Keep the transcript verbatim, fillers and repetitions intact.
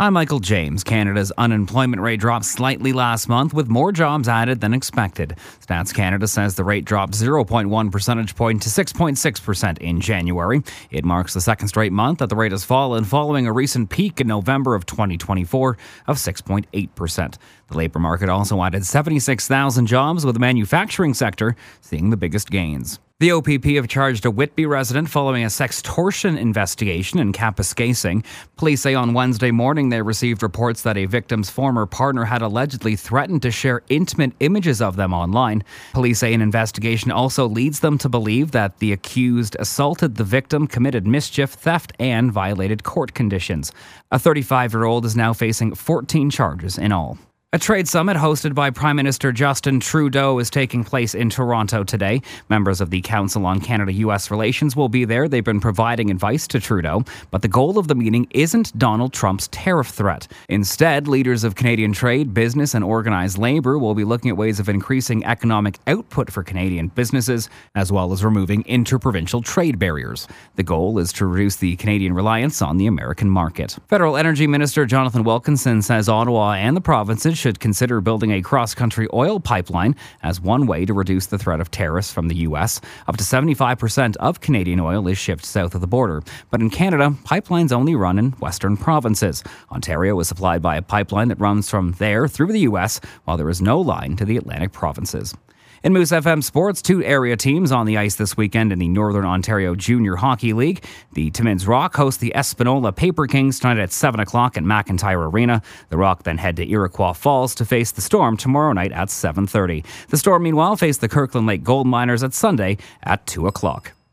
I'm Michael James. Canada's unemployment rate dropped slightly last month with more jobs added than expected. Stats Canada says the rate dropped zero point one percentage point to six point six percent in January. It marks the second straight month that the rate has fallen following a recent peak in November of twenty twenty-four of six point eight percent. The labour market also added seventy-six thousand jobs, with the manufacturing sector seeing the biggest gains. The O P P have charged a Whitby resident following a sextortion investigation in Kapuskasing. Police say on Wednesday morning they received reports that a victim's former partner had allegedly threatened to share intimate images of them online. Police say an investigation also leads them to believe that the accused assaulted the victim, committed mischief, theft, and violated court conditions. A thirty-five-year-old is now facing fourteen charges in all. A trade summit hosted by Prime Minister Justin Trudeau is taking place in Toronto today. Members of the Council on Canada-U S Relations will be there. They've been providing advice to Trudeau, but the goal of the meeting isn't Donald Trump's tariff threat. Instead, leaders of Canadian trade, business, and organized labour will be looking at ways of increasing economic output for Canadian businesses, as well as removing interprovincial trade barriers. The goal is to reduce the Canadian reliance on the American market. Federal Energy Minister Jonathan Wilkinson says Ottawa and the provinces should consider building a cross-country oil pipeline as one way to reduce the threat of tariffs from the U S. Up to seventy-five percent of Canadian oil is shipped south of the border. But in Canada, pipelines only run in western provinces. Ontario is supplied by a pipeline that runs from there through the U S, while there is no line to the Atlantic provinces. In Moose F M Sports, two area teams on the ice this weekend in the Northern Ontario Junior Hockey League. The Timmins Rock host the Espanola Paper Kings tonight at seven o'clock at McIntyre Arena. The Rock then head to Iroquois Falls to face the Storm tomorrow night at seven thirty. The Storm, meanwhile, face the Kirkland Lake Gold Miners at Sunday at two o'clock.